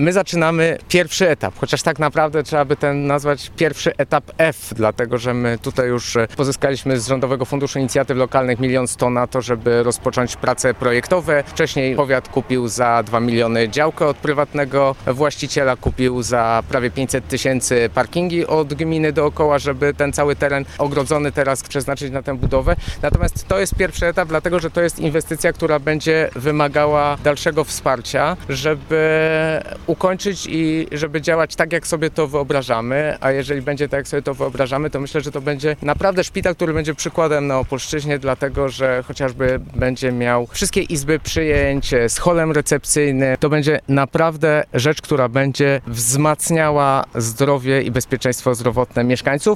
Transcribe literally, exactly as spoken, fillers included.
My zaczynamy pierwszy etap, chociaż tak naprawdę trzeba by ten nazwać pierwszy etap F, dlatego że my tutaj już pozyskaliśmy z Rządowego Funduszu Inicjatyw Lokalnych milion sto na to, żeby rozpocząć prace projektowe. Wcześniej powiat kupił za dwa miliony działkę od prywatnego właściciela, kupił za prawie pięćset tysięcy parkingi od gminy dookoła, żeby ten cały teren ogrodzony teraz przeznaczyć na tę budowę. Natomiast to jest pierwszy etap, dlatego że to jest inwestycja, która będzie wymagała dalszego wsparcia, żeby ukończyć i żeby działać tak, jak sobie to wyobrażamy, a jeżeli będzie tak, jak sobie to wyobrażamy, to myślę, że to będzie naprawdę szpital, który będzie przykładem na Opolszczyźnie, dlatego że chociażby będzie miał wszystkie izby przyjęć z holem recepcyjnym. To będzie naprawdę rzecz, która będzie wzmacniała zdrowie i bezpieczeństwo zdrowotne mieszkańców,